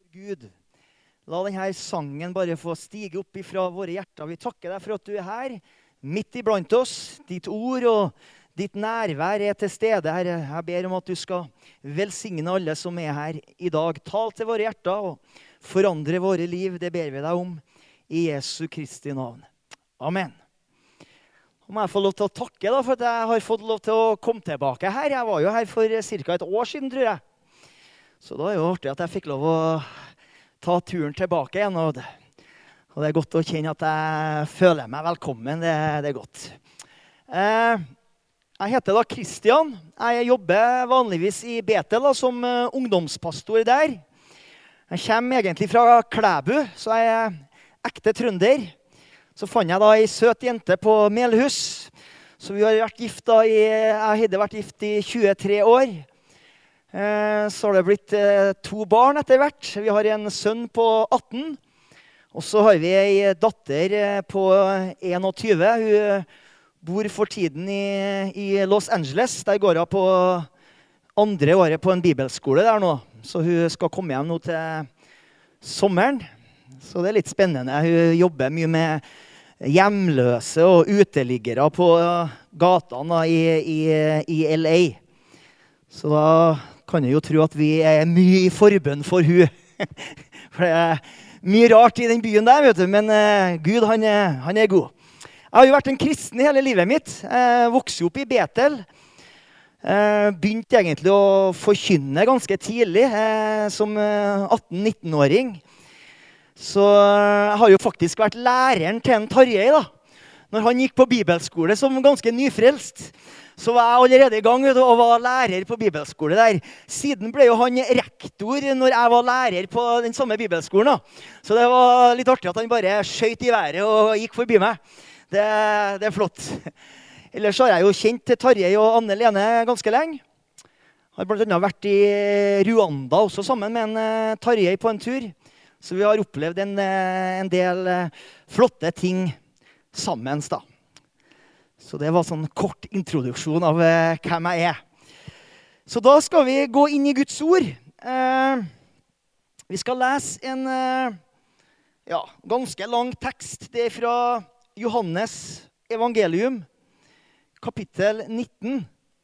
Gud. La denne sangen bare få stige opp ifra våre hjerter. Vi takker deg for at du er her, midt iblant oss. Ditt ord og ditt nærvær er til stede, Herre. Jeg ber om at du skal velsigne alle som er her i dag. Tal til våre hjerter og forandre våre liv. Det ber vi deg om i Jesu Kristi navn. Amen. Nå må jeg få lov til å takke for at jeg har fått lov til å komme tilbake her. Jeg var jo her for ca. et år siden, tror jeg. Så da er det jo artig at jeg fikk lov å ta turen tilbake igjen. Og det er godt å kjenne at jeg føler meg velkommen. Det er godt. Jeg heter da Kristian. Jeg jobber vanligvis i Betel da, som ungdomspastor der. Jeg kommer egentlig fra Klæbu, så jeg er ekte trønder. Så fant jeg da en søt jente på Melhus. Så vi har vært gift da jeg hadde vært gift i 23 år. Så har det blitt 2 barn etter hvert. Vi har en sønn på 18. Og så har vi en datter på 21. Hun bor for tiden i Los Angeles. Der går hun på 2. året på en bibelskole der nå. Så hun skal komme hjem nå til sommeren. Så det er litt spennende. Hun jobber mye med hjemløse og uteliggere på gatene i LA. Så da kan jeg jo tro at vi er mye i forbønn for hun. For det er mye rart i den byen der, vet du. Men Gud, han er god. Jeg har jo vært en kristen i hele livet mitt. Jeg vokste opp i Betel. Begynte egentlig å forkynne ganske tidlig, som 18-19-åring. Så jeg har jo faktisk vært læreren til en Tarjei da. Når han gikk på bibelskole som ganske nyfrelst, så var jeg allerede i gang og var lærer på bibelskole der. Siden ble jo han rektor når jeg var lærer på den samme bibelskolen da. Så det var litt artig at han bare skjøt i været og gikk forbi meg. Det er flott. Ellers har jeg jo kjent Tarjei og Anne Lene ganske lenge. Jeg har blant annet vært i Rwanda også sammen med en Tarjei på en tur. Så vi har opplevd en del flotte ting sammen da. Så det var sånn kort introduksjon av hvem jeg er. Så da skal vi gå inn i Guds ord. Vi skal lese en ganske lang tekst. Det er fra Johannes evangelium, kapittel 19.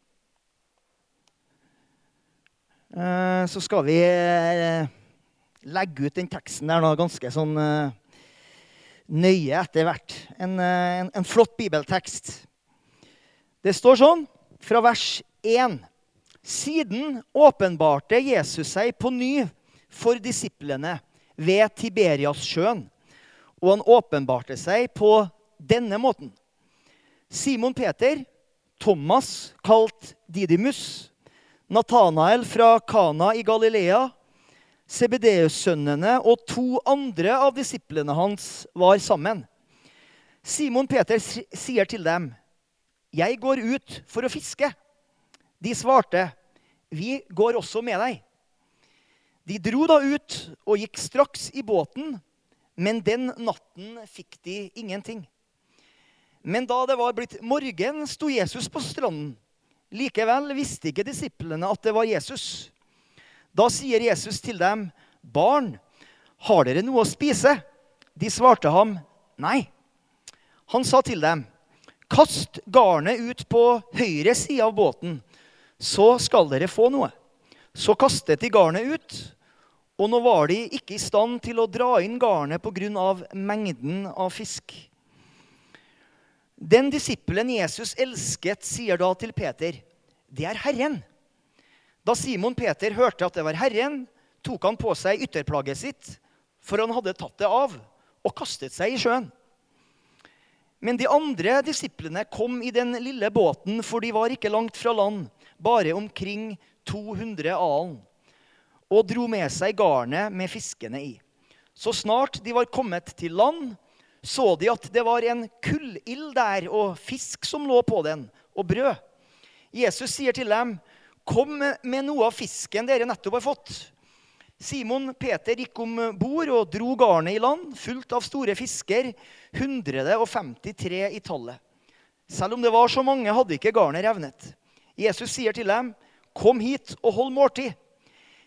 Så skal vi legge ut den teksten der nå ganske sånn nøye etter hvert. En flott bibeltekst. Det står sånn, fra vers 1. Siden åpenbarte Jesus seg på ny for disiplene ved Tiberias-sjøen, og han åpenbarte seg på denne måten. Simon Peter, Thomas, kalt Didymus, Nathanael fra Kana i Galilea, Zebedeus-sønnene og 2 andre av disiplene hans var sammen. Simon Peter sier til dem, «Jeg går ut for å fiske.» De svarte, «Vi går også med deg.» De dro da ut og gikk straks i båten, men den natten fikk de ingenting. Men da det var blitt morgen, sto Jesus på stranden. Likevel visste ikke disiplene at det var Jesus. Da sier Jesus til dem, «Barn, har dere noe å spise?» De svarte ham, «Nei.» Han sa til dem, «Kast garnet ut på høyre side av båten, så skal dere få noe.» Så kastet de garnet ut, og nå var de ikke i stand til å dra inn garnet på grunn av mengden av fisk. Den disippelen Jesus elsket sier da til Peter, «Det er Herren.» Da Simon Peter hørte at det var Herren, tok han på seg ytterplagget sitt, for han hadde tatt det av, og kastet seg i sjøen. Men de andre disiplene kom i den lille båten, for de var ikke langt fra land, bare omkring 200 alen, og dro med seg garnet med fiskene i. Så snart de var kommet til land, så de at det var en kullild der, og fisk som lå på den, og brød. Jesus sier til dem, «Kom med noe av fisken dere nettopp har fått.» Simon Peter gikk om bord og dro garnet i land, fullt av store fisker, 153 i tallet. Selv om det var så mange, hadde ikke garnet revnet. Jesus sier til dem, «Kom hit og hold måltid.»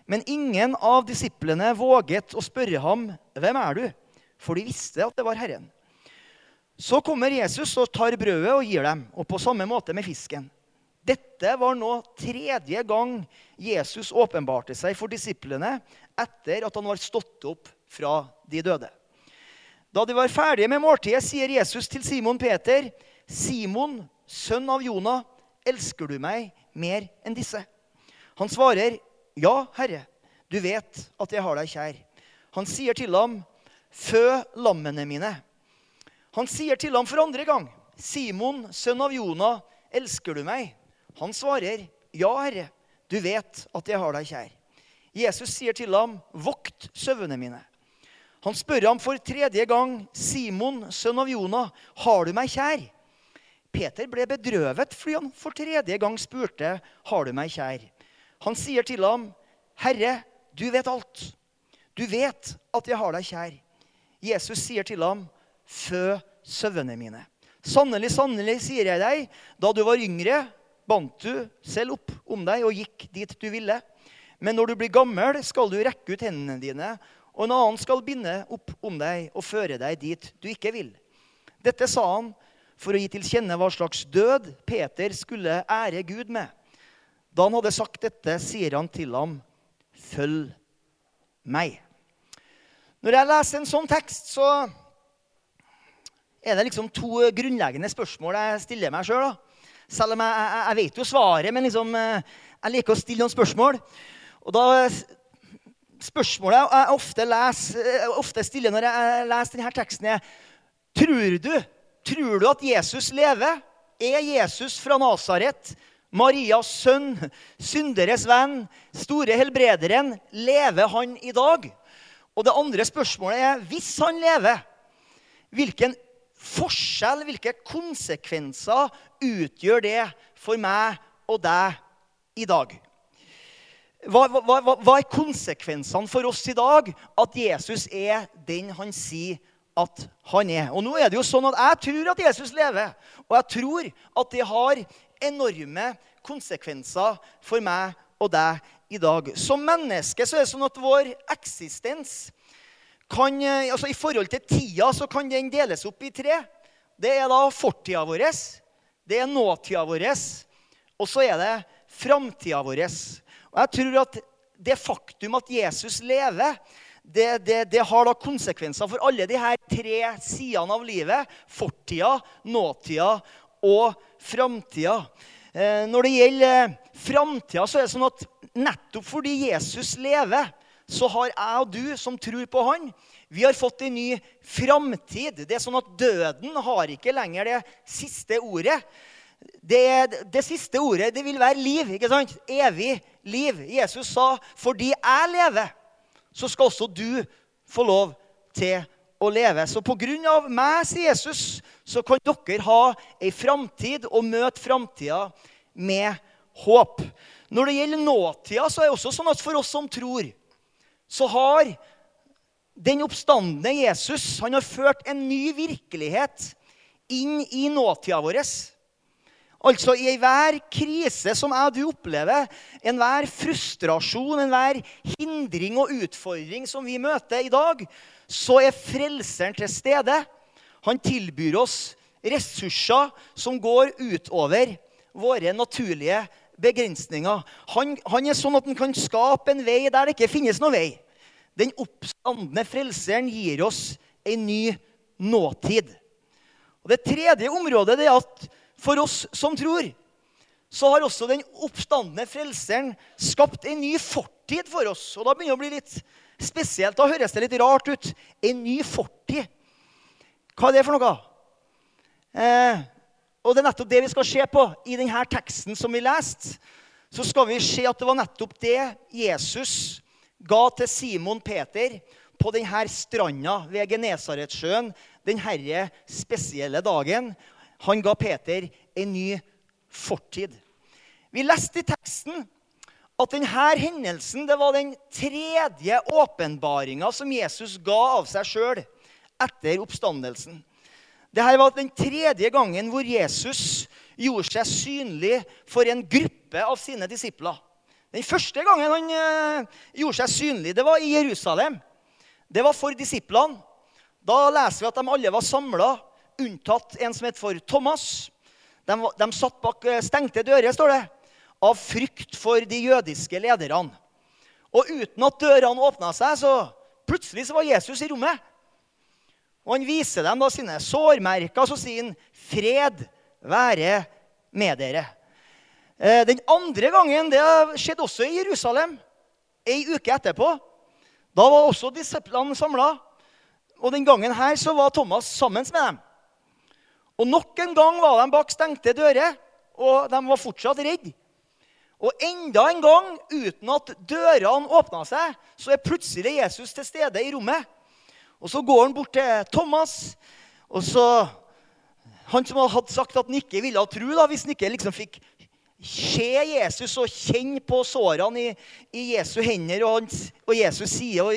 Men ingen av disiplene våget å spørre ham, «Hvem er du?» For de visste at det var Herren. Så kommer Jesus og tar brødet og gir dem, og på samme måte med fisken. Dette var nå 3. gang Jesus åpenbarte seg for disiplene etter at han var stått opp fra de døde. Da de var ferdige med måltidet, sier Jesus til Simon Peter, «Simon, sønn av Jona, elsker du meg mer enn disse?» Han svarer, «Ja, Herre, du vet at jeg har deg kjær.» Han sier til ham, «Fø lammene mine.» Han sier til ham for 2. gang, «Simon, sønn av Jona, elsker du meg?» Han svarer, «Ja, Herre, du vet at jeg har deg kjær.» Jesus sier til ham, «Vokt sauene mine.» Han spør ham for 3. gang, «Simon, sønn av Jona, har du meg kjær?» Peter ble bedrøvet fordi han for 3. gang spurte, «Har du meg kjær?» Han sier til ham, «Herre, du vet alt. Du vet at jeg har deg kjær.» Jesus sier til ham, «Fø sauene mine. Sannelig, sannelig, sier jeg deg, da du var yngre, bandt du selv opp om deg og gikk dit du ville. Men når du blir gammel, skal du rekke ut hendene dine, og en annen skal binde opp om deg og føre deg dit du ikke vil.» Dette sa han for å gi til kjenne hva slags død Peter skulle ære Gud med. Da han hadde sagt dette, sier han til ham, «Følg meg.» Når jeg leser en sånn tekst, så er det liksom 2 grunnleggende spørsmål jeg stiller meg selv. Selv om jeg vet jo svaret, men liksom, jeg liker å stille noen spørsmål. Og da spørsmålet jeg ofte stiller når jeg leser denne teksten er, tror du at Jesus lever? Er Jesus fra Nazaret, Marias sønn, synderes venn, store helbrederen, lever han i dag? Og det andre spørsmålet er, hvis han lever, hvilken forskjell, hvilke konsekvenser utgjør det for meg og deg i dag? Hva er konsekvensene for oss i dag at Jesus er den han sier at han er? Og nå er det jo sånn at jeg tror at Jesus lever, og jeg tror at det har enorme konsekvenser for meg og deg i dag. Som menneske så er det sånn at vår eksistens kan, altså i forhold til tida, så kan den deles opp i 3. Det er da fortida vår, det er nåtida vår, og så er det framtida vår. Og jeg tror at det faktum at Jesus lever, det har da konsekvenser for alle de her 3 sidene av livet. Fortida, nåtida og framtida. Når det gjelder framtida, så er det sånn at nettopp fordi Jesus lever, så har jeg og du som tror på han, vi har fått en ny framtid. Det er sånn at døden har ikke lenger det siste ordet. Det siste ordet, det vil være liv, ikke sant? Evig liv. Jesus sa, fordi jeg lever, så skal også du få lov til å leve. Så på grunn av meg, sier Jesus, så kan dere ha en framtid og møte framtida med håp. Når det gjelder nåtida, så er det også sånn at for oss som tror, så har den oppstandende Jesus, han har ført en ny virkelighet inn i nåtida vår. Altså i hver krise som jeg og du opplever, en hver frustrasjon, en hver hindring og utfordring som vi møter i dag, så er frelseren til stede. Han tilbyr oss ressurser som går utover våre naturlige begrensninger. Han er sånn at han kan skape en vei der det ikke finnes noen vei. Den oppstandende frelseren gir oss en ny nåtid. Og det 3. området er at for oss som tror, så har også den oppstandende frelseren skapt en ny fortid for oss. Og da begynner det å bli litt spesielt. Da høres det litt rart ut. En ny fortid. Hva er det for noe? Og det er nettopp det vi skal se på i denne teksten som vi leste. Så skal vi se at det var nettopp det Jesus ga til Simon Peter på denne stranda ved Genesaretsjøen, denne spesielle dagen. Han ga Peter en ny fortid. Vi leste i teksten at denne hendelsen, det var den 3. åpenbaringen som Jesus ga av seg selv etter oppstandelsen. Dette var den 3. gangen hvor Jesus gjorde seg synlig for en gruppe av sine disipler. Den første gangen han gjorde seg synlig, det var i Jerusalem. Det var for disiplene. Da leser vi at de alle var samlet, unntatt en som het for Thomas. De satt bak stengte dører, står det, av frykt for de jødiske lederne. Og uten at dørene åpnet seg, så plutselig så var Jesus i rommet. Og han viser dem da sine sårmerker, og så sier han, fred være med dere. Den andre gangen, det skjedde også i Jerusalem, en uke etterpå. Da var også disiplene samlet, og den gangen her så var Thomas sammen med dem. Og nok en gang var de bak stengte dører, og de var fortsatt redde. Og enda en gang, uten at dørene åpnet seg, så plutselig Jesus til stede i rommet. Og så går han bort til Thomas, og så, han som hadde sagt at han ikke ville tro, da, hvis han ikke liksom fikk se Jesus og kjenne på sårene i Jesu hender, og Jesus sier,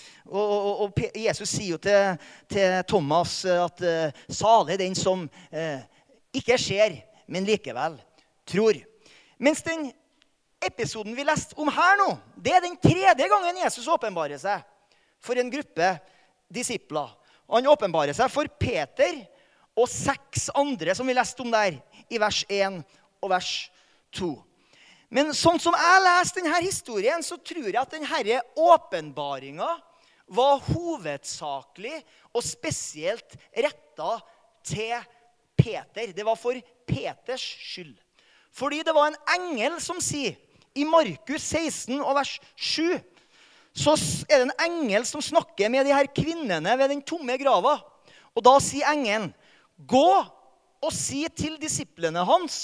og Jesus sier jo til Thomas at salig den som ikke ser, men likevel tror. Mens den episoden vi leste om her nå, det den tredje gangen Jesus åpenbarer seg for en gruppe disipler. Og han åpenbarer seg for Peter og 6 andre som vi leste om der i vers 1 og vers 2. Men sånn som jeg leste denne historien, så tror jeg at denne åpenbaringen var hovedsakelig og spesielt rettet til Peter. Det var for Peters skyld. Fordi det var en engel som sier, i Markus 16 og vers 7, så er det en engel som snakker med de her kvinnene ved den tomme grava. Og da sier engelen, gå og si til disiplene hans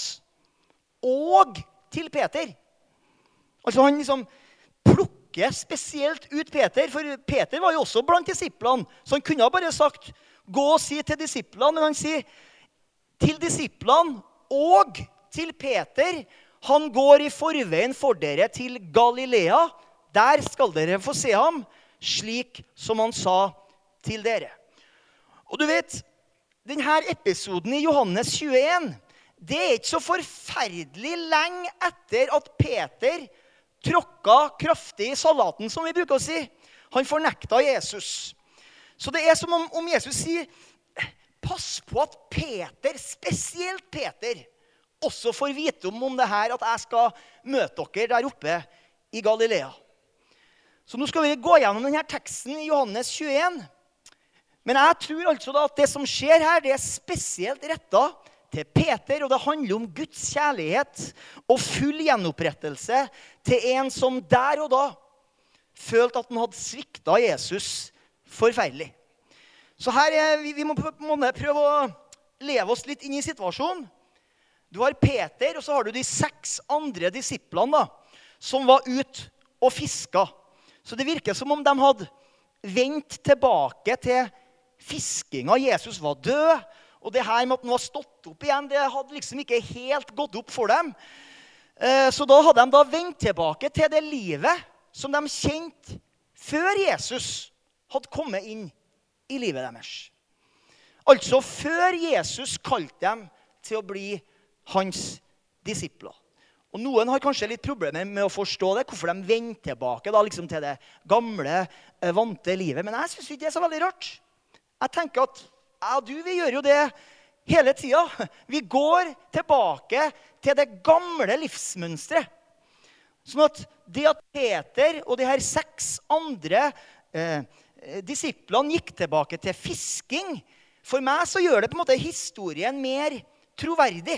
og til Peter. Altså han liksom plukker spesielt ut Peter, for Peter var jo også blant disiplene, så han kunne bare sagt, gå og si til disiplene, men han sier til disiplene og til Peter, han går i forveien for dere til Galilea, der skal dere få se ham, slik som han sa til dere. Og du vet, denne episoden i Johannes 21, det er ikke så forferdelig lenge etter at Peter tråkket kraftig i salaten, som vi bruker å si. Han fornektet Jesus. Så det er som om Jesus sier, pass på at Peter, spesielt Peter, også får vite om det her, at jeg skal møte dere der oppe i Galilea. Så nå skal vi gå gjennom denne teksten i Johannes 21. Men jeg tror altså da at det som skjer her, det er spesielt rettet til Peter, og det handler om Guds kjærlighet og full gjenopprettelse til en som der og da følte at han hadde sviktet Jesus forferdelig. Så her, vi må prøve å leve oss litt inn i situasjonen. Du har Peter, og så har du de 6 andre disiplene da, som var ut og fisket. Så det virker som om de hadde vendt tilbake til fiskingen. Jesus var død, og det her med at han var stått opp igjen, det hadde liksom ikke helt gått opp for dem. Så da hadde de vendt tilbake til det livet som de kjente før Jesus hadde kommet inn i livet deres. Altså før Jesus kalte dem til å bli hans disipler. Og noen har kanskje litt problemer med å forstå det, hvorfor de vender tilbake da, liksom til det gamle, vante livet. Men jeg synes ikke det er så veldig rart. Jeg tenker at vi gjør jo det hele tiden. Vi går tilbake til det gamle livsmønstret. Sånn at det at Peter og de her 6 andre disiplene gikk tilbake til fisking, for meg så gjør det på en måte historien mer troverdig.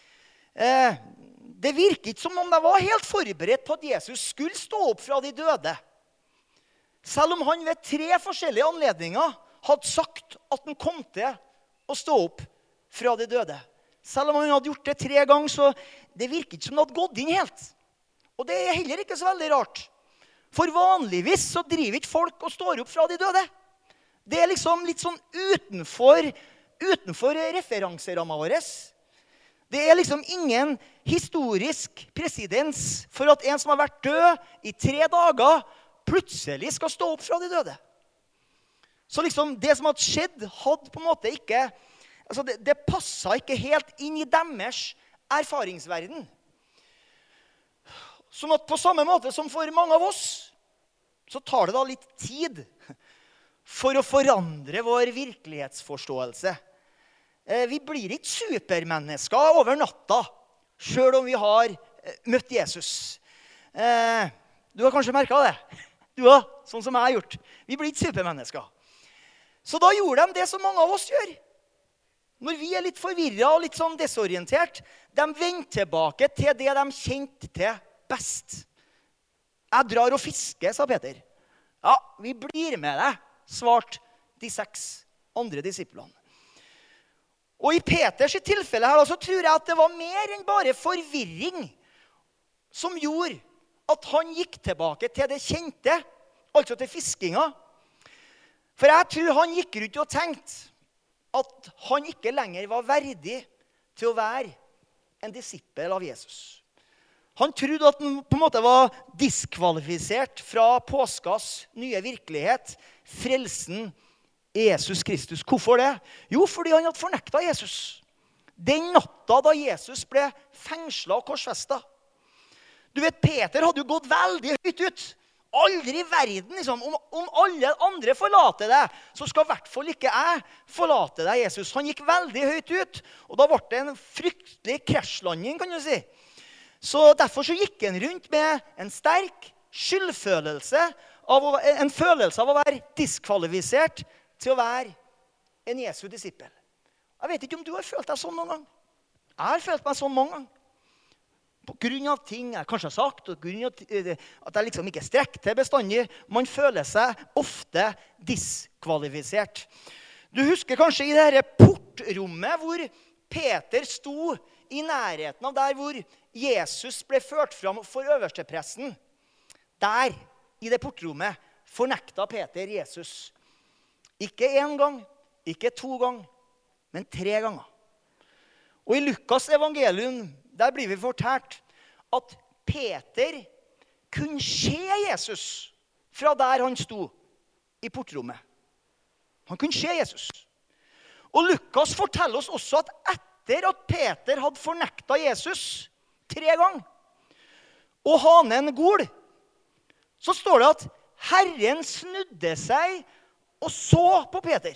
Det virker ikke som om de var helt forberedt på at Jesus skulle stå opp fra de døde. Selv om han ved 3 forskjellige anledninger hadde sagt at han kom til å stå opp fra de døde. Selv om han hadde gjort det 3 ganger, så det virker ikke som det hadde gått inn helt. Og det er heller ikke så veldig rart. For vanligvis så driver ikke folk og står opp fra de døde. Det er liksom litt sånn utenfor referanserammet våres. Det er liksom ingen historisk presedens for at en som har vært død i 3 dager, plutselig skal stå opp fra de døde. Så liksom det som hadde skjedd, hadde på en måte ikke, altså det passet ikke helt inn i deres erfaringsverden. Sånn at på samme måte som for mange av oss, så tar det da litt tid for å forandre vår virkelighetsforståelse. Vi blir ikke supermennesker over natta, selv om vi har møtt Jesus. Du har kanskje merket det? Du har, sånn som jeg har gjort. Vi blir ikke supermennesker. Så da gjorde de det som mange av oss gjør. Når vi litt forvirret og litt sånn desorientert, de vender tilbake til det de kjente til best. Jeg drar og fisker, sa Peter. Ja, vi blir med deg, svarte de 6 andre disiplene. Og i Peters tilfelle her, så tror jeg at det var mer enn bare forvirring som gjorde at han gikk tilbake til det kjente, altså til fiskinga. For jeg tror han gikk rundt og tenkte at han ikke lenger var verdig til å være en disippel av Jesus. Han trodde at han på en måte var diskvalifisert fra påskas nye virkelighet, frelsen Jesus Kristus. Hvorfor det? Jo, fordi han hadde fornektet Jesus. Den natta da Jesus ble fengslet og korsfestet. Du vet, Peter hadde jo gått veldig høyt ut. Aldri i verden, liksom. Om alle andre forlater deg, så skal i hvert fall ikke jeg forlate deg, Jesus. Han gikk veldig høyt ut, og da ble det en fryktelig krasjlanding, kan du si. Så derfor så gikk han rundt med en sterk skyldfølelse, en følelse av å være diskvalifisert til å være en Jesu disippel. Jeg vet ikke om du har følt deg sånn noen gang. Jeg har følt meg sånn mange ganger. På grunn av ting jeg kanskje har sagt, og på grunn av at jeg liksom ikke strekker til bestandig. Man føler seg ofte diskvalifisert. Du husker kanskje i dette portrommet hvor Peter sto i nærheten av der hvor Jesus ble ført fram for øverstepresten. Der, i det portrommet, fornektet Peter Jesus. Ikke 1 gang, ikke 2 gang, men 3 ganger. Og i Lukas evangelium, der blir vi fortalt at Peter kunne se Jesus fra der han sto i portrommet. Han kunne se Jesus. Og Lukas forteller oss også at etter at Peter hadde fornektet Jesus 3 ganger, og hanen gol, så står det at Herren snudde seg og så på Peter.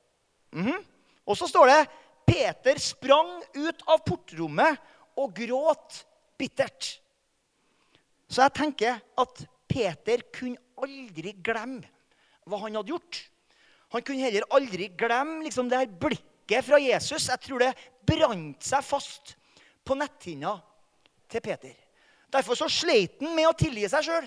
Og så står det, Peter sprang ut av portrommet og gråt bittert. Så jeg tenker at Peter kunne aldri glemme hva han hadde gjort. Han kunne heller aldri glemme liksom, det her blikket fra Jesus. Jeg tror det brant seg fast på netthinna til Peter. Derfor så sleit han med å tilgi seg selv.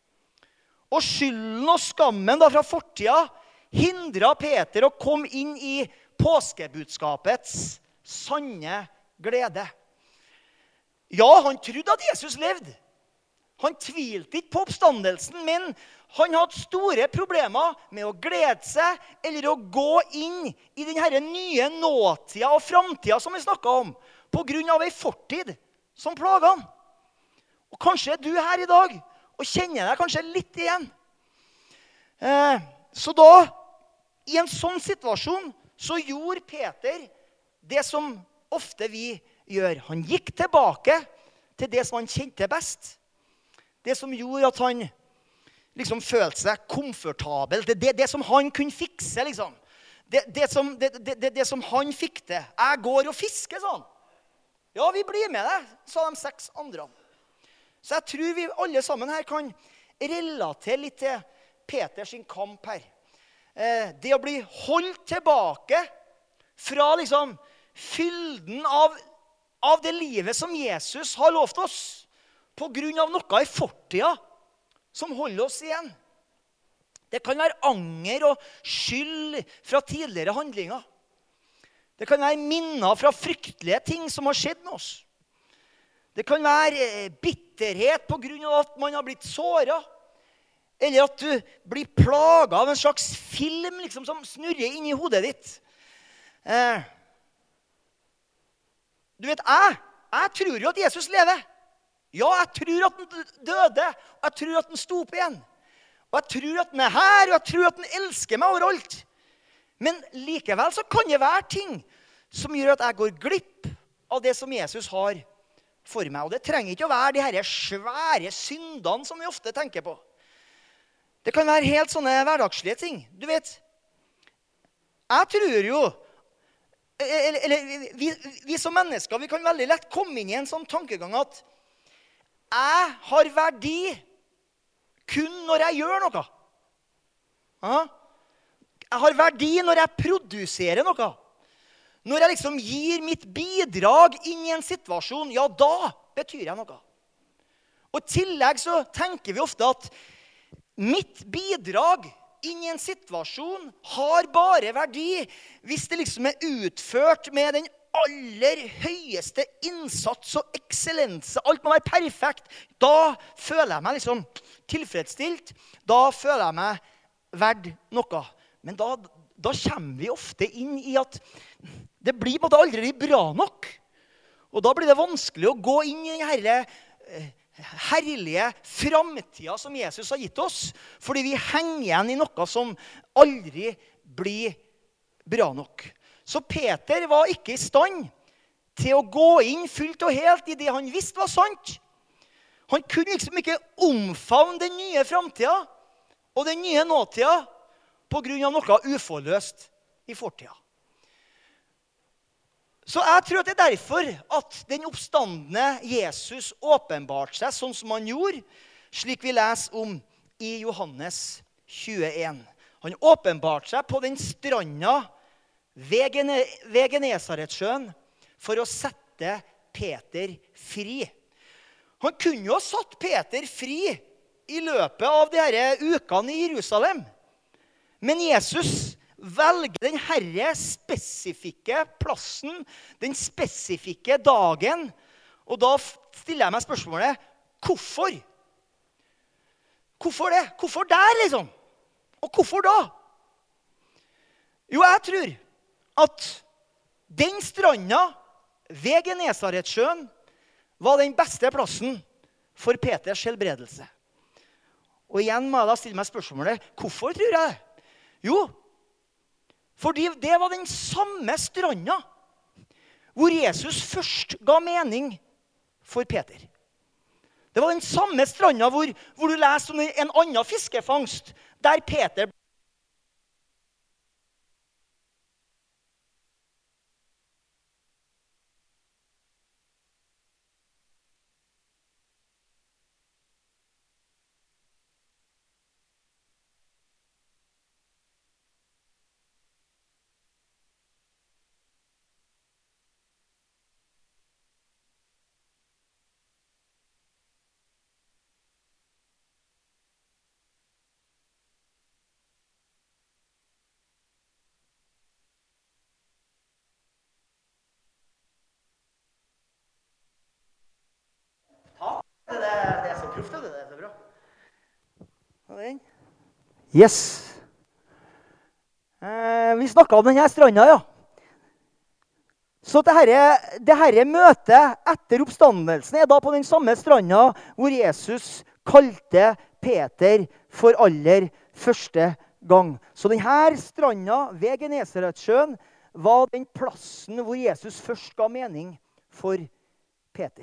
Og skylden og skammen da fra fortida hindret Peter å komme inn i påskebudskapets sanne glede. Ja, han trodde at Jesus levde. Han tvilte ikke på oppstandelsen, men han hadde store problemer med å glede seg eller å gå inn i denne nye nåtida og framtida som vi snakket om, på grunn av en fortid som plaget han. Og kanskje er du her i dag og kjenner deg kanskje litt igjen. Så da, i en sånn situasjon, så gjorde Peter det som ofte vi gjør. Han gikk tilbake til det som han kjente best. Det som gjorde at han liksom følte seg komfortabel. Det som han kunne fikse, liksom. Det som han fikk til. Jeg går og fisker, sa han. Ja, vi blir med deg, sa de 6 andre. Så jeg tror vi alle sammen her kan relatere litt til Peters kamp her. Det å bli holdt tilbake fra liksom fylden av det livet som Jesus har lovt oss, på grunn av noe i fortida som holder oss igjen. Det kan være anger og skyld fra tidligere handlinger. Det kan være minner fra fryktelige ting som har skjedd med oss. Det kan være bitterhet på grunn av at man har blitt såret. Eller at du blir plaget av en slags film liksom, som snurrer inn i hodet ditt. Du vet, jeg tror jo at Jesus lever. Ja, jeg tror at han døde, og jeg tror at han sto opp igjen. Og jeg tror at han er her, og jeg tror at han elsker meg overalt. Men likevel så kan det være ting som gjør at jeg går glipp av det som Jesus har for meg. Og det trenger ikke å være de her svære syndene som vi ofte tenker på. Det kan være helt sånne hverdagslige ting. Du vet, jeg tror jo, eller vi som mennesker, vi kan veldig lett komme inn i en sånn tankegang at jeg har verdi kun når jeg gjør noe. Ja? Jeg har verdi når jeg produserer noe. Når jeg liksom gir mitt bidrag inn i en situasjon, ja, da betyr jeg noe. Og i tillegg så tenker vi ofte at mitt bidrag inn i en situasjon har bare verdi hvis det liksom er utført med den aller høyeste innsats og eksellense. Alt må være perfekt. Da føler jeg meg liksom tilfredsstilt. Da føler jeg meg verd noe. Men da kommer vi ofte inn i at det blir på en måte aldri bra nok. Og da blir det vanskelig å gå inn i denne herlige framtida som Jesus har gitt oss, fordi vi henger igjen i noe som aldri blir bra nok. Så Peter var ikke i stand til å gå inn fullt og helt i det han visste var sant. Han kunne liksom ikke omfavne den nye framtida og den nye nåtida på grunn av noe uforløst i fortida. Så jeg tror at det er derfor at den oppstandende Jesus åpenbarte seg sånn som han gjorde, slik vi leser om i Johannes 21. Han åpenbarte seg på den stranda ved Genesaretsjøen for å sette Peter fri. Han kunne jo ha satt Peter fri i løpet av de her ukene i Jerusalem. Men Jesus velger den herre spesifikke plassen, den spesifikke dagen. Og da stiller jeg meg spørsmålet, hvorfor? Hvorfor det? Hvorfor der, liksom? Og hvorfor da? Jo, jeg tror at den stranda ved Genesaretsjøen var den beste plassen for Peters helbredelse. Og igjen må jeg da stille meg spørsmålet, hvorfor tror jeg det? Jo, fordi det var den samme stranda hvor Jesus først ga mening for Peter. Det var den samme stranda hvor du leser om en annen fiskefangst, der Peter Det er så proft, det er så bra. Yes. Vi snakket om denne stranda, ja. Så det herre møtet etter oppstandelsen er da på den samme stranda hvor Jesus kalte Peter for aller første gang. Så denne stranda ved Genesaretsjøen var den plassen hvor Jesus først ga mening for Peter.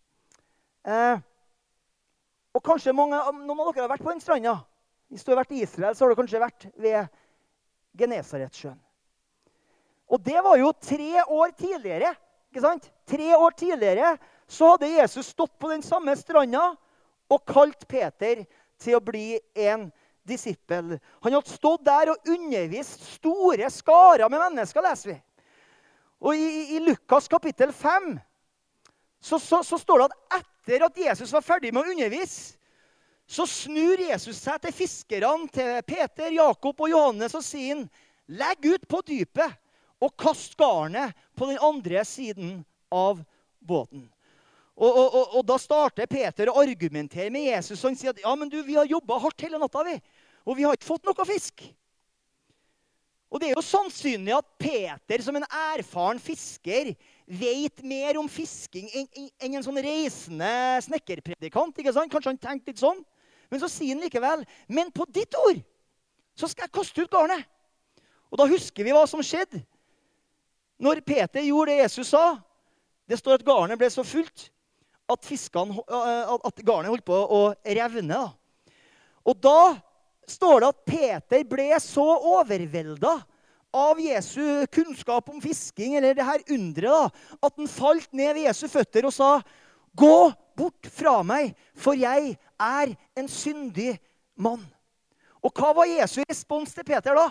Og kanskje noen av dere har vært på den stranda. Hvis du har vært i Israel, så har du kanskje vært ved Genesaretsjøen. Og det var jo 3 år tidligere, ikke sant? 3 år tidligere så hadde Jesus stått på den samme stranda og kalt Peter til å bli en disippel. Han hadde stått der og undervist store skarer med mennesker, leser vi. Og i Lukas kapittel 5 så står det at etter at Jesus var ferdig med å undervise, så snur Jesus seg til fiskerne, til Peter, Jakob og Johannes, og sier han, legg ut på dypet og kast garnet på den andre siden av båten. Og da starter Peter å argumentere med Jesus, og han sier at, ja, men du, vi har jobbet hardt hele natta, og vi har ikke fått noe fisk. Og det er jo sannsynlig at Peter, som en erfaren fisker, vet mer om fisking enn en sånn reisende snekkerpredikant, ikke sant? Kanskje han tenkte litt sånn. Men så sier han likevel, men på ditt ord, så skal jeg kaste ut garnet. Og da husker vi hva som skjedde. Når Peter gjorde det Jesus sa, det står at garnet ble så fullt, at garnet holdt på å revne. Da. Og da står det at Peter ble så overveldet av Jesu kunnskap om fisking, eller det her undret, da, at han falt ned ved Jesu føtter og sa, «Gå bort fra meg, for jeg er en syndig mann.» Og hva var Jesu respons til Peter da?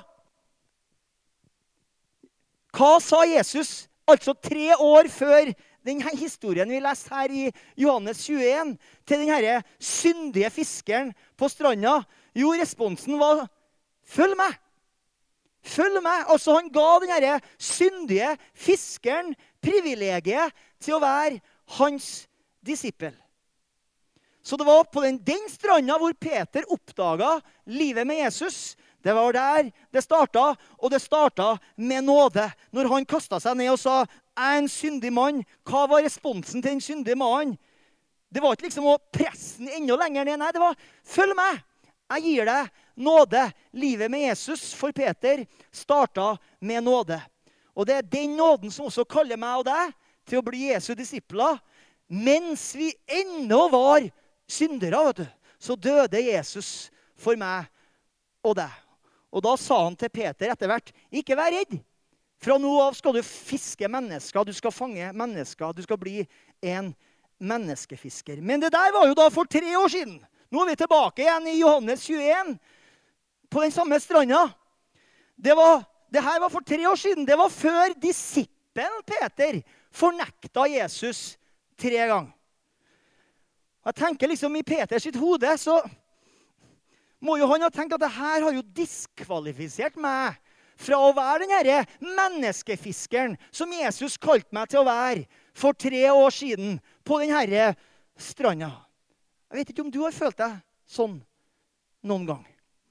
Hva sa Jesus, altså 3 år før denne historien vi leste her i Johannes 21, til denne syndige fiskeren på stranda? Jo, responsen var, følg meg. Følg meg. Altså han ga denne syndige fiskeren privilegiet til å være hans disippel. Så det var på den stranda hvor Peter oppdaget livet med Jesus. Det var der det startet, og det startet med nåde. Når han kastet seg ned og sa, «Jeg er en syndig mann», hva var responsen til den syndige mannen? Det var ikke liksom å presse den enda lenger ned. Nei, det var, «Følg meg, jeg gir deg nåde». Livet med Jesus for Peter startet med nåde. Og det er den nåden som også kaller meg og deg til å bli Jesu disipler. Mens vi ennå var syndere, vet du, så døde Jesus for meg og deg. Og da sa han til Peter etter hvert, ikke vær redd. Fra nå av skal du fiske mennesker, du skal fange mennesker, du skal bli en menneskefisker. Men det der var jo da for 3 år siden. Nå er vi tilbake igjen i Johannes 21, på den samme stranda. Det her var for 3 år siden. Det var før disippelen Peter fornekta Jesus 3 ganger. Jeg tenker liksom i Peters sitt hode, så må jo han ha tenkt at det her har jo diskvalifisert meg fra å være den her menneskefiskeren som Jesus kalte meg til å være for 3 år siden på den her stranda. Jeg vet ikke om du har følt deg sånn noen gang.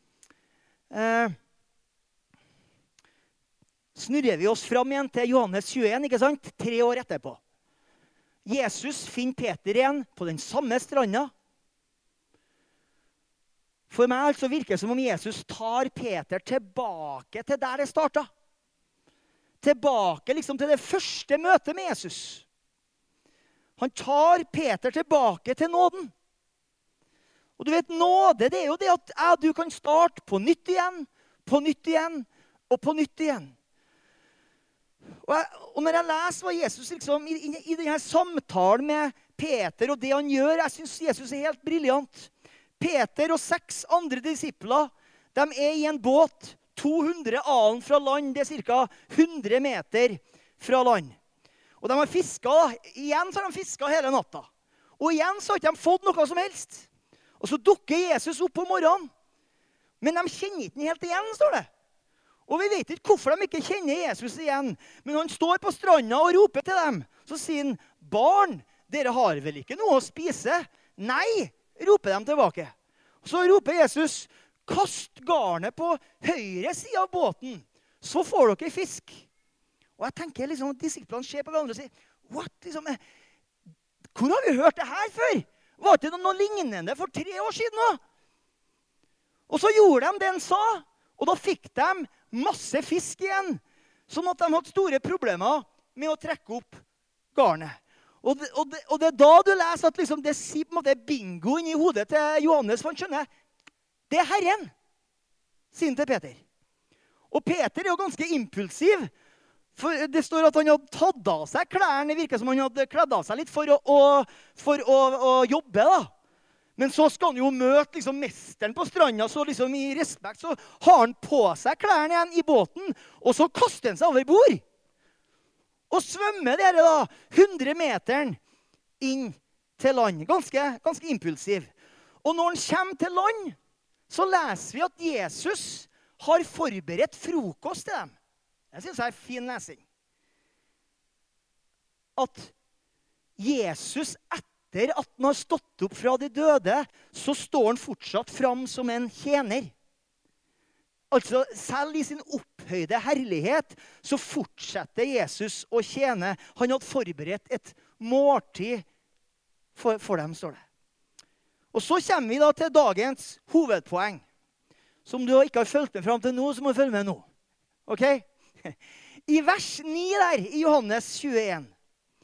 Snurrer vi oss fram igjen til Johannes 21, ikke sant? 3 år etterpå. Jesus finner Peter igjen på den samme stranda. For meg altså virker det som om Jesus tar Peter tilbake til der det startet. Tilbake liksom til det første møtet med Jesus. Han tar Peter tilbake til nåden. Og du vet, nåde, det er jo det at du kan starte på nytt igjen, på nytt igjen og på nytt igjen. Og når jeg leser hva Jesus liksom, i denne samtalen med Peter og det han gjør, jeg synes Jesus er helt briljant. Peter og 6 andre disipler, de er i en båt 200 alen fra land, det er cirka 100 meter fra land. Og de har fisket, igjen så har de fisket hele natta. Og igjen så har de ikke fått noe som helst. Og så dukker Jesus opp på morgenen. Men de kjenner ikke helt igjen, står det. Og vi vet ikke hvorfor de ikke kjenner Jesus igjen. Men han står på stranda og roper til dem. Så sier han, barn, dere har vel ikke noe å spise? Nei, roper de tilbake. Så roper Jesus, kast garnet på høyre side av båten, så får dere fisk. Og jeg tenker liksom, disiplene ser på hverandre og sier, what? Liksom, hvor har vi hørt det her før? Var det noe lignende for 3 år siden nå? Og så gjorde de det han sa, og da fikk de masse fisk igjen, sånn at de hadde store problemer med å trekke opp garnet. Og det er da du leser at liksom, det sier på en måte bingo inn i hodet til Johannes, for han skjønner, det er Herren, sier han til Peter. Og Peter er jo ganske impulsiv, for det står at han hadde tatt av seg klærne, det virker som han hadde kledd av seg litt for å jobbe da. Men så skal han jo møte liksom mesteren på stranda, så liksom i respekt så har han på seg klærne igjen i båten, og så kaster han seg over bord. Og svømmer dere da 100 meteren inn til land. Ganske impulsiv. Og når han kommer til land, så leser vi at Jesus har forberedt frokost til dem. Jeg synes det er fin lesing. At Jesus etter at han har stått opp fra de døde, så står han fortsatt fram som en tjener. Altså, selv i sin opphøyde herlighet, så fortsetter Jesus å tjene. Han hadde forberedt et måltid for dem, står det. Og så kommer vi da til dagens hovedpoeng. Som du ikke har følt med frem til nå, så må du følge med nå. Ok? I vers 9 der, i Johannes 21,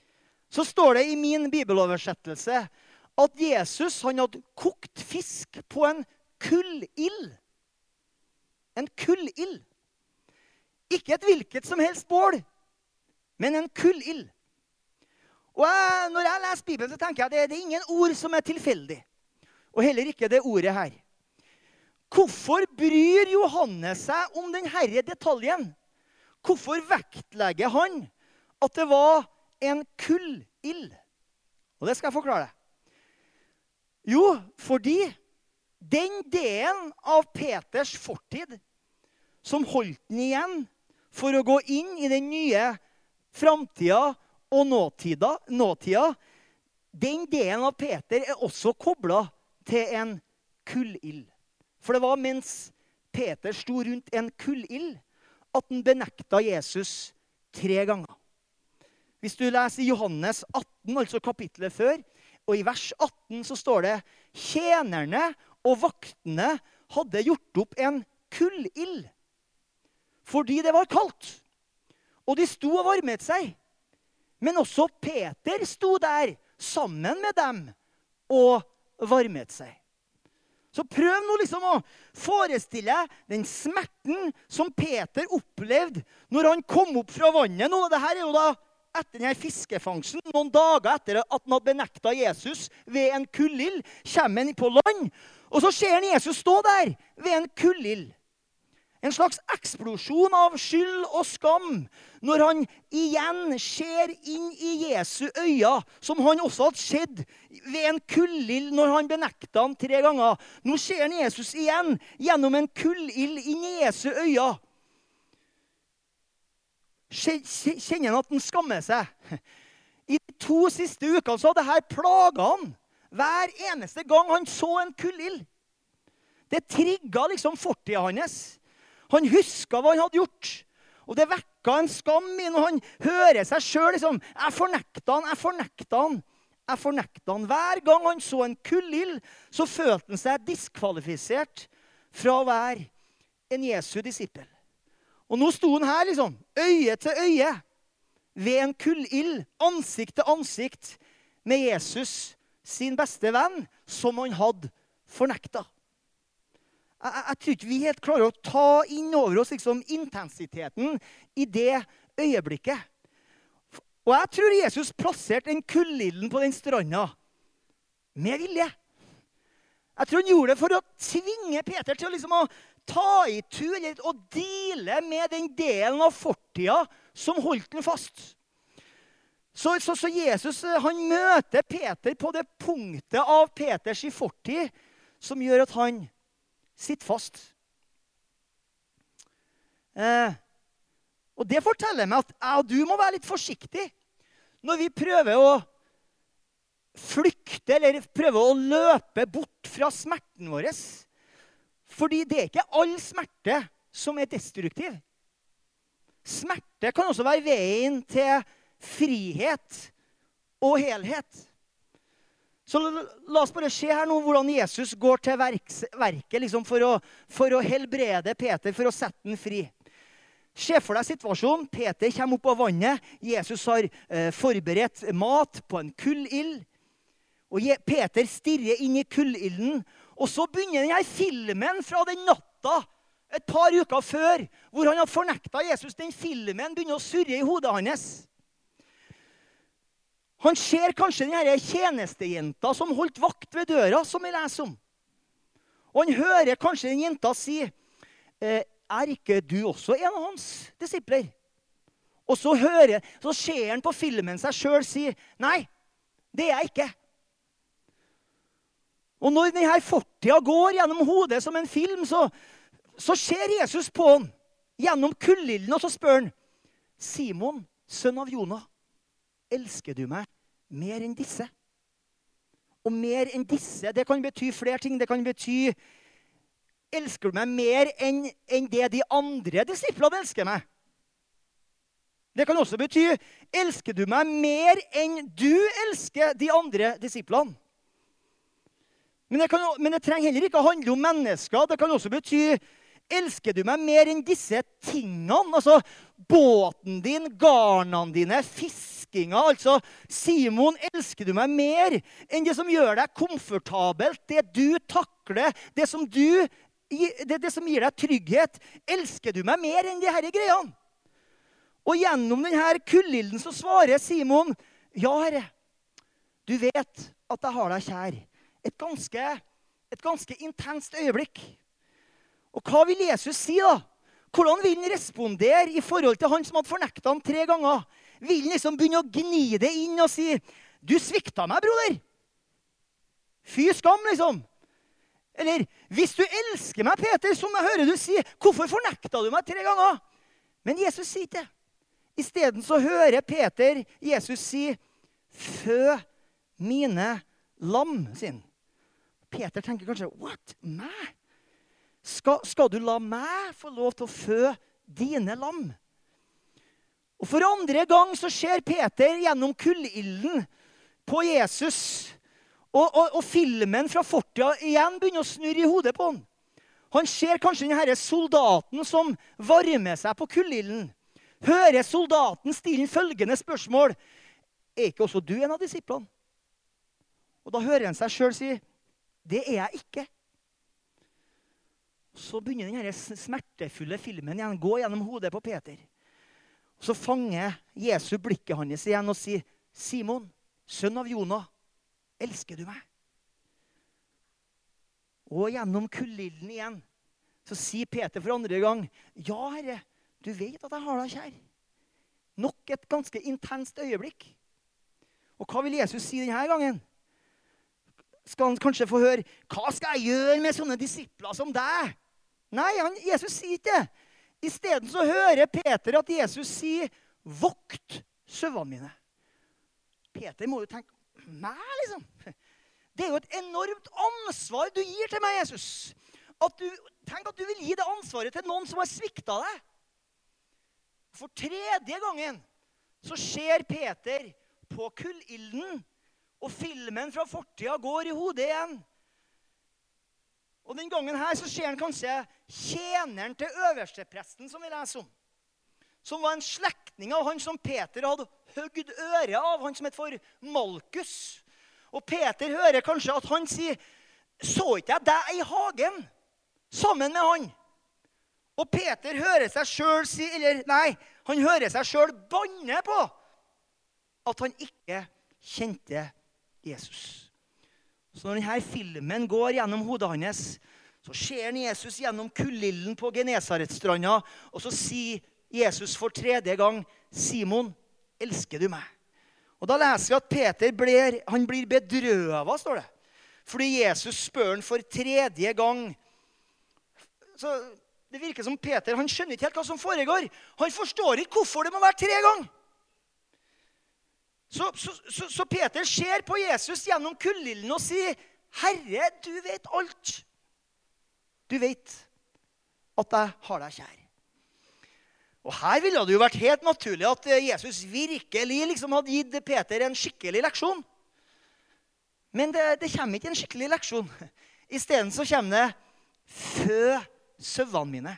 så står det i min bibeloversettelse at Jesus han hadde kokt fisk på en kullild. En kullild. Ikke et hvilket som helst bål, men en kullild. Og når jeg leser Bibelen, så tenker jeg at det er ingen ord som er tilfeldig. Og heller ikke det ordet her. Hvorfor bryr Johannes seg om denne detaljen? Hvorfor vektlegger han at det var en kullild? Og det skal jeg forklare deg. Jo, fordi den delen av Peters fortid som holdt den igjen for å gå inn i den nye framtida og nåtida, den delen av Peter er også koblet til en kullild. For det var mens Peter sto rundt en kullild at han benekta Jesus 3 ganger. Hvis du leser Johannes 18, altså kapittelet før, og i vers 18 så står det tjenerne og vaktene hadde gjort opp en kullild fordi det var kaldt. Og de sto og varmet seg. Men også Peter sto der sammen med dem og varmet seg. Så prøv nå liksom å forestille den smerten som Peter opplevde når han kom opp fra vannet. Nå, det her er jo da etter denne fiskefangsten, noen dager etter at han hadde benekta Jesus ved en kullild, kommer han på land, og så ser han Jesus stå der ved en kullild. En slags eksplosjon av skyld og skam når han igjen ser inn i Jesu øyne, som han også hadde sett ved en kullild når han benekta ham 3 ganger. Nå ser han Jesus igjen gjennom en kullild inn i Jesu øyne. Kjenner han at han skammer seg? I de 2 siste ukene så hadde dette plaget han hver eneste gang han så en kullild. Det trigget liksom fortiden hans. Han husket hva han hadde gjort. Og det vekket en skam i når han hører seg selv liksom, jeg fornekta han. Hver gang han så en kullild, så følte han seg diskvalifisert fra å være en Jesu disippel. Og nå sto han her liksom, øye til øye, ved en kullild, ansikt til ansikt, med Jesus, sin beste venn, som han hadde fornekta. Jeg tror ikke vi helt klarer å ta inn over oss liksom, intensiteten i det øyeblikket. Og jeg tror Jesus plasserte den kullilden på den stranda med vilje. Jeg tror han gjorde det for å tvinge Peter til liksom, å ta i tur eller å deale med den delen av fortida som holdt den fast. Så Jesus han møter Peter på det punktet av Peters fortid som gjør at han sitter fast. Og det forteller meg at jeg og du må være litt forsiktig når vi prøver å flykte eller prøver å løpe bort fra smerten vår. Fordi det er ikke all smerte som er destruktiv. Smerte kan også være veien til frihet og helhet. Så la oss bare se her nå hvordan Jesus går til verket liksom for å helbrede Peter, for å sette den fri. Se for deg situasjonen. Peter kommer opp av vannet. Jesus har forberedt mat på en kullild. Og Peter stirrer inn i kullilden. Og så begynner denne filmen fra den natta, et par uker før, hvor han har fornektet Jesus. Den filmen begynner å surre i hodet hans. Han ser kanskje denne tjenestejenta som holdt vakt ved døra, som vi leser om. Og han hører kanskje den jenta si, er ikke du også en av hans disipler? Og så ser han på filmen seg selv si, nei, det er jeg ikke. Og når denne fortida går gjennom hodet som en film, så ser Jesus på han gjennom kullilden, og så spør han, Simon, sønn av Jona, elsker du meg mer enn disse? Og mer enn disse, det kan bety flere ting. Det kan bety, elsker du meg mer enn det de andre disiplene elsker meg? Det kan også bety, elsker du meg mer enn du elsker de andre disiplene? Men det trenger heller ikke å handle om mennesker. Det kan også bety, elsker du meg mer enn disse tingene? Altså båten din, garnene dine, fisken elskinga, altså Simon, elsker du meg mer enn det som gjør deg komfortabelt, det du takler, det som gir deg trygghet? Elsker du meg mer enn de her greiene? Og gjennom denne kullilden så svarer Simon, ja, Herre, du vet at jeg har deg kjær. Et ganske intenst øyeblikk. Og hva vil Jesus si da? Hvordan vil han respondere i forhold til han som hadde fornektet ham 3 ganger? Vil han liksom begynne å gni det inn og si, du svikta meg, broder. Fy skam, liksom. Eller, hvis du elsker meg, Peter, som jeg hører du si, hvorfor fornektet du meg 3 ganger? Men Jesus sier det. I stedet så hører Peter Jesus si, fø mine lam, sin. Peter tenker kanskje, what? Meg? Skal du la meg få lov til å fø dine lam? Og for andre gang så ser Peter gjennom kullilden på Jesus, og filmen fra fortida igjen begynner å snurre i hodet på han. Han ser kanskje denne soldaten som varmer seg på kullilden. Hører soldaten stille følgende spørsmål, er ikke også du en av disiplene? Og da hører han seg selv si, det er jeg ikke. Så begynner denne smertefulle filmen igjen, gå gjennom hodet på Peter. Og så fanger Jesu blikket hans igjen og sier, Simon, sønn av Jona, elsker du meg? Og gjennom kullilden igjen, så sier Peter for andre gang, ja, Herre, du vet at jeg har deg kjær. Nok et ganske intenst øyeblikk. Og hva vil Jesus si denne gangen? Skal han kanskje få høre, hva skal jeg gjøre med sånne disipler som deg? Nei, Jesus sier ikke det. I stedet så hører Peter at Jesus sier, vokt søvnene mine. Peter må jo tenke, meg liksom. Det er jo et enormt ansvar du gir til meg, Jesus. Tenk at du vil gi det ansvaret til noen som har sviktet deg. For 3. gangen så ser Peter på kullilden, og filmen fra fortida går i hodet igjen. Og den gangen her så ser han kanskje tjeneren til øverstepresten som vi leser om. Som var en slektning av han som Peter hadde høgd øret av, han som het for Malkus. Og Peter hører kanskje at han sier, så ikke jeg deg i hagen sammen med han? Og Peter hører seg selv si, han hører seg selv banne på at han ikke kjente Jesus. Så når denne filmen går gjennom hodet hans, så ser han Jesus gjennom kullilden på Genesaretsstranda, og så sier Jesus for 3. gang, Simon, elsker du meg? Og da leser vi at Peter blir bedrøvet, står det. Fordi Jesus spør han for 3. gang. Så det virker som Peter, han skjønner ikke helt hva som foregår. Han forstår ikke hvorfor det må være 3 ganger. Så Peter ser på Jesus gjennom kullilden og sier, Herre, du vet alt. Du vet at jeg har deg kjær. Og her ville det jo vært helt naturlig at Jesus virkelig liksom hadde gitt Peter en skikkelig leksjon. Men det kommer ikke en skikkelig leksjon. I stedet så kommer det, fø søvnene mine.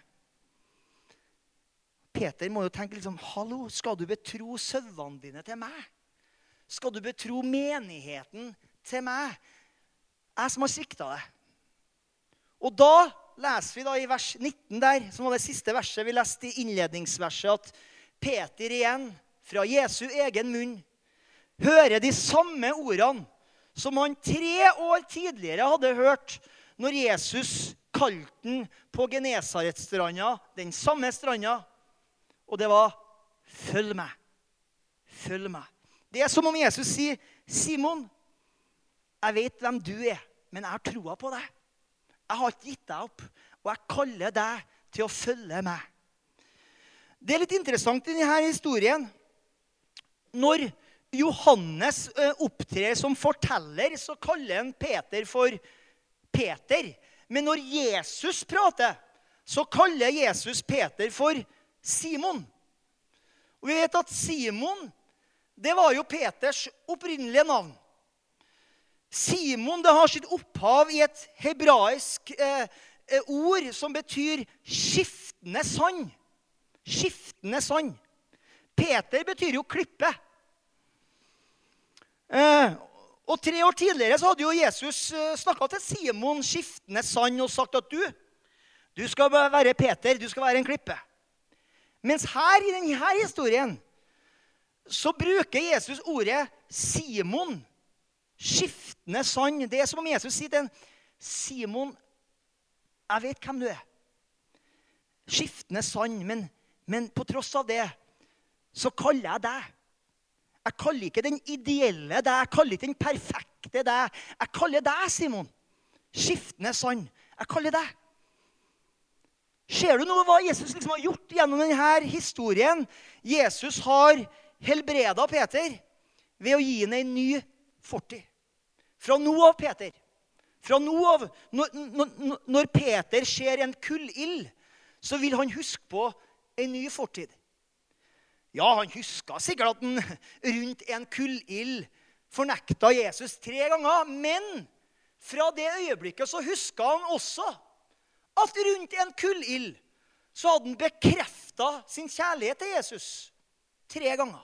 Peter må jo tenke liksom, hallo, skal du betro søvnene dine til meg? Skal du betro menigheten til meg? Jeg som har sviktet deg. Og da leser vi da i vers 19 der, som var det siste verset vi leste i innledningsverset, at Peter igjen, fra Jesu egen munn, hører de samme ordene som han 3 år tidligere hadde hørt når Jesus kalte den på Genesaretsstranda, den samme stranda, og det var, følg meg, følg meg. Det er som om Jesus sier, Simon, jeg vet hvem du er, men jeg har troa på deg. Jeg har ikke gitt deg opp, og jeg kaller deg til å følge meg. Det er litt interessant i denne historien. Når Johannes opptrer som forteller, så kaller han Peter for Peter. Men når Jesus prater, så kaller Jesus Peter for Simon. Og vi vet at Simon, det var jo Peters opprinnelige navn. Simon, det har sitt opphav i et hebraisk ord som betyr skiftende sand. Skiftende sand. Peter betyr jo klippe. Og 3 år tidligere så hadde jo Jesus snakket til Simon skiftende sand og sagt at du skal være Peter, du skal være en klippe. Mens her i denne historien så bruker Jesus ordet Simon, skiftende sand. Det som om Jesus sier til en Simon, jeg vet hvem du er. Skiftende sand, men på tross av det så kaller jeg deg. Jeg kaller ikke den ideelle deg, jeg kaller ikke den perfekte deg. Jeg kaller deg, Simon. Skiftende sand. Jeg kaller deg. Ser du noe hva Jesus liksom har gjort gjennom denne historien? Jesus har helbredet Peter ved å gi henne en ny fortid. Fra nå av, Peter. Fra nå av, når Peter ser en kullild, så vil han huske på en ny fortid. Ja, han husker sikkert at han rundt en kullild fornekta Jesus 3 ganger, men fra det øyeblikket så husker han også at rundt en kullild så hadde han bekreftet sin kjærlighet til Jesus 3 ganger.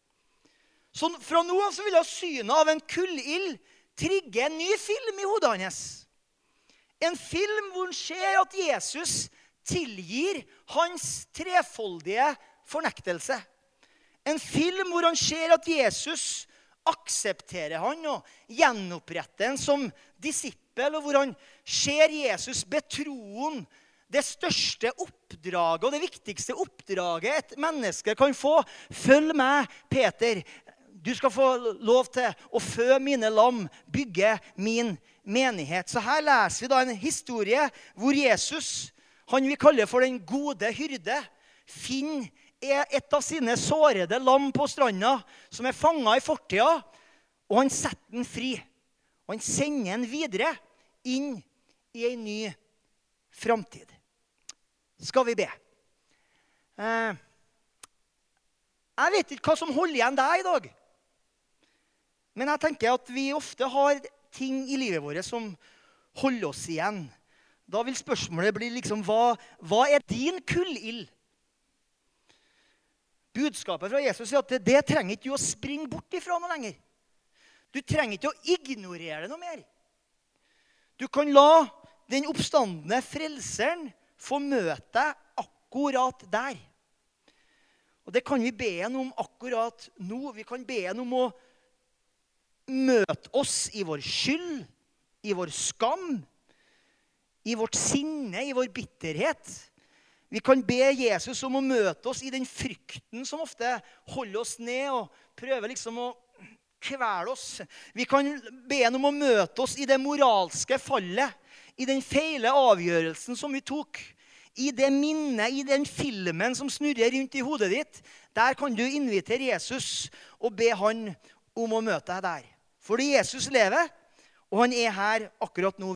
Så fra nå av så vil synet av en kullild trigge en ny film i hodet hans. En film hvor han ser at Jesus tilgir hans trefoldige fornektelse. En film hvor han ser at Jesus aksepterer han og gjenoppretter han som disippel, og hvor han ser Jesus betroen det største oppdraget og det viktigste oppdraget et menneske kan få. Følg meg, Peter. Du skal få lov til å fø mine lam, bygge min menighet. Så her leser vi da en historie hvor Jesus, han vi kaller for den gode hyrde, finner et av sine sårede lam på stranda som fanget i fortida, og han setter den fri. Og han sender den videre inn i en ny framtid. Skal vi be? Jeg vet ikke hva som holder igjen deg i dag. Men jeg tenker at vi ofte har ting i livet vårt som holder oss igjen. Da vil spørsmålet bli liksom, hva er din kullild? Budskapet fra Jesus er at det trenger ikke du å springe bort ifra noe lenger. Du trenger ikke å ignorere det noe mer. Du kan la den oppstandende frelseren få møte deg akkurat der. Og det kan vi be han om akkurat nå. Vi kan be han om å møte oss i vår skyld, i vår skam, i vårt sinne, i vår bitterhet. Vi kan be Jesus om å møte oss i den frykten som ofte holder oss ned og prøver liksom å kvele oss. Vi kan be ham om å møte oss i det moralske fallet, i den feile avgjørelsen som vi tok, i det minnet, i den filmen som snurrer rundt i hodet ditt. Der kan du invitere Jesus og be han om å møte deg der. Fordi Jesus lever, og han er her akkurat nå.